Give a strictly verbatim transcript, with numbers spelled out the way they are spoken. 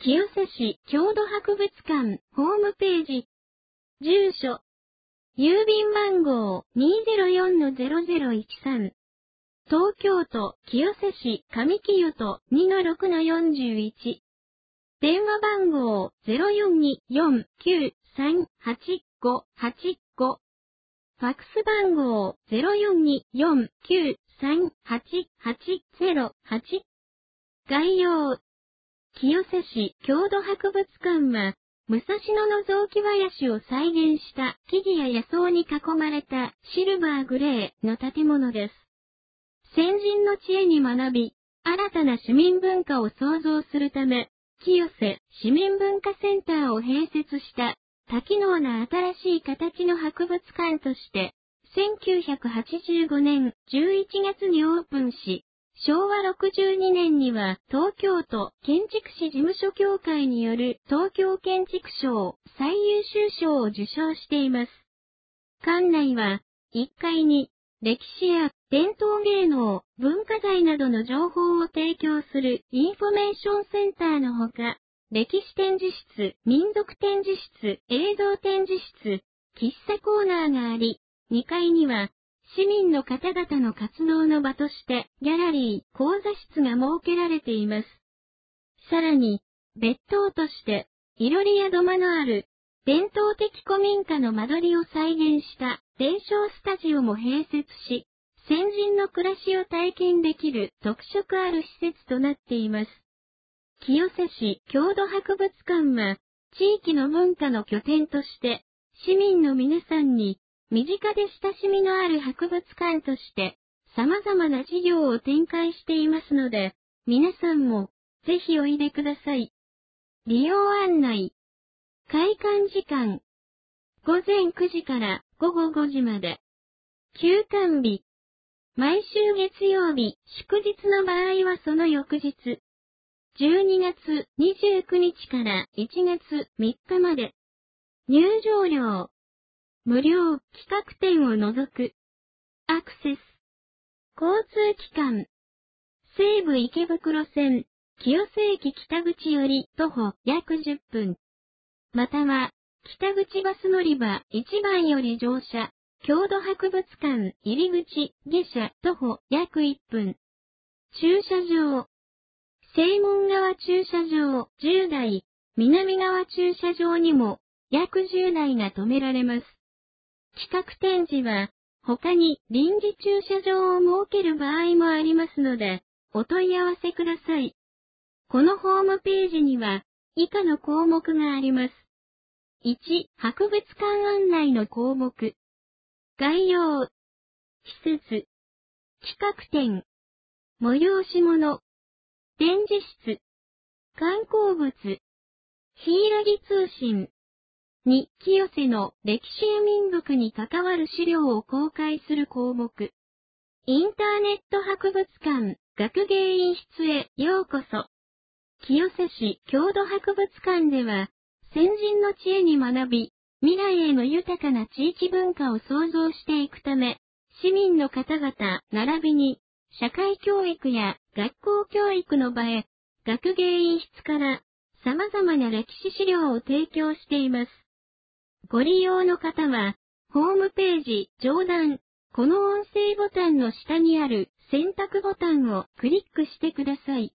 清瀬市郷土博物館ホームページ。住所。郵便番号 にーぜろよんのゼロゼロいちさん。東京都清瀬市上清戸 にのろくのよんじゅういち。電話番号 ゼロよんにーよんきゅうさんはちごはちご。ファックス番号 ゼロよんにーよんきゅうさんはちはちゼロはち。概要。清瀬市郷土博物館は、武蔵野の雑木林を再現した木々や野草に囲まれたシルバーグレーの建物です。先人の知恵に学び、新たな市民文化を創造するため、清瀬市民文化センターを併設した多機能な新しい形の博物館として、せんきゅうひゃくはちじゅうごねんじゅういちがつにオープンし、しょうわろくじゅうにねんには東京都建築士事務所協会による東京建築賞最優秀賞を受賞しています。館内はいっかいに歴史や伝統芸能、文化財などの情報を提供するインフォメーションセンターのほか、歴史展示室、民族展示室、映像展示室、喫茶コーナーがあり、にかいには市民の方々の活動の場としてギャラリー、講座室が設けられています。さらに、別棟として、いろりや土間のある伝統的古民家の間取りを再現した伝承スタジオも併設し、先人の暮らしを体験できる特色ある施設となっています。清瀬市郷土博物館は、地域の文化の拠点として、市民の皆さんに、身近で親しみのある博物館として、様々な事業を展開していますので、皆さんも、ぜひおいでください。利用案内。開館時間。ごぜんくじからごごごじまで。休館日。毎週月曜日、祝日の場合はその翌日。じゅうにがつにじゅうくにちからいちがつみっかまで。入場料。無料、企画展を除く。アクセス。交通機関。西武池袋線、清瀬駅北口より徒歩約じゅっぷん。または、北口バス乗り場いちばんより乗車、郷土博物館入り口下車徒歩約いっぷん。駐車場。正門側駐車場じゅうだい、南側駐車場にも約じゅうだいが止められます。企画展示は、他に臨時駐車場を設ける場合もありますので、お問い合わせください。このホームページには、以下の項目があります。いち、博物館案内の項目。概要。施設。企画展。催し物。展示室。観光物。ヒイラギ通信。に、清瀬の歴史や民族に関わる資料を公開する項目。インターネット博物館、学芸員室へようこそ。清瀬市郷土博物館では、先人の知恵に学び、未来への豊かな地域文化を創造していくため、市民の方々、並びに、社会教育や学校教育の場へ、学芸員室から様々な歴史資料を提供しています。ご利用の方は、ホームページ上段、この音声ボタンの下にある選択ボタンをクリックしてください。